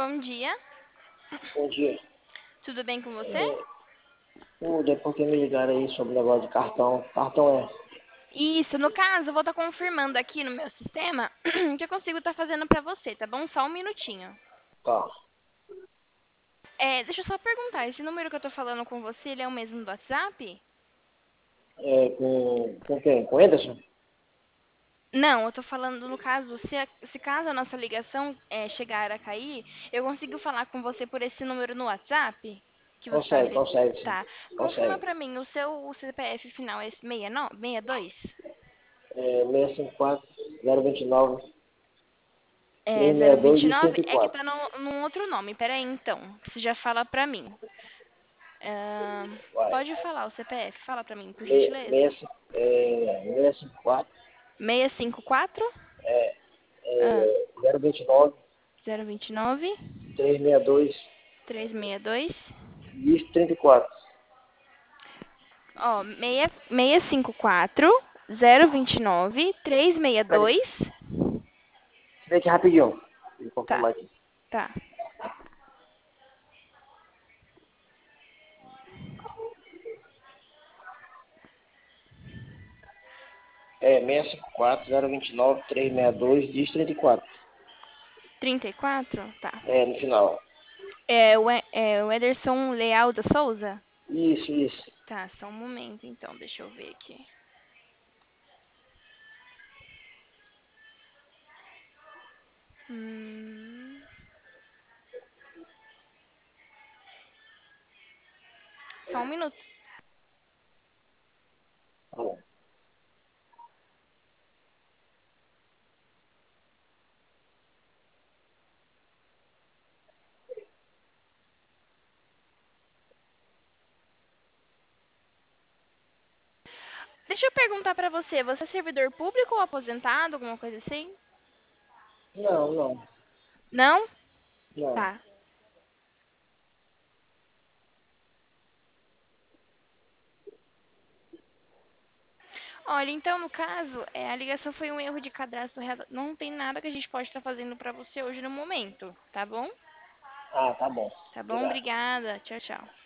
bom dia. Bom dia. Tudo bem com você? É, tudo é porque me ligaram aí sobre o negócio de cartão. Cartão é. Isso, no caso, eu vou estar confirmando aqui no meu sistema que eu consigo estar fazendo para você, tá bom? Só um minutinho. Tá. Deixa eu só perguntar, esse número que eu tô falando com você, ele é o mesmo do WhatsApp? É com quem? Com o Anderson? Não, eu tô falando no caso, se caso a nossa ligação chegar a cair, eu consigo falar com você por esse número no WhatsApp? Que você tá Consegue, utiliz- consegue, sim. Tá. Confirma Consegue. pra mim, o CPF final é 69, 62? É 654 029 É 362 e 029? É que 104. tá num outro nome. Pera aí, então. Você já fala pra mim. Vai. Pode falar o CPF. Fala pra mim, por gentileza. 654 654 ah, é, 029 029 362 362. e 34. Ó, 654 029 Peraí. 362. Espera aqui rapidinho. Vou Tá, confirmar aqui. tá. É 654 029 362 e 34. 34? Tá. É, no final. É o Ederson Leal da Souza? Isso, isso. Tá, só um momento então, deixa eu ver aqui. Hum, só um minuto. Tá bom. Deixa eu perguntar pra você, você é servidor público ou aposentado, alguma coisa assim? Não, não, Não? não. Tá. Olha, então no caso, a ligação foi um erro de cadastro. Não tem nada que a gente pode estar fazendo pra você hoje no momento, tá bom? Ah, tá bom. Tá bom? Obrigado. Obrigada. Tchau, tchau.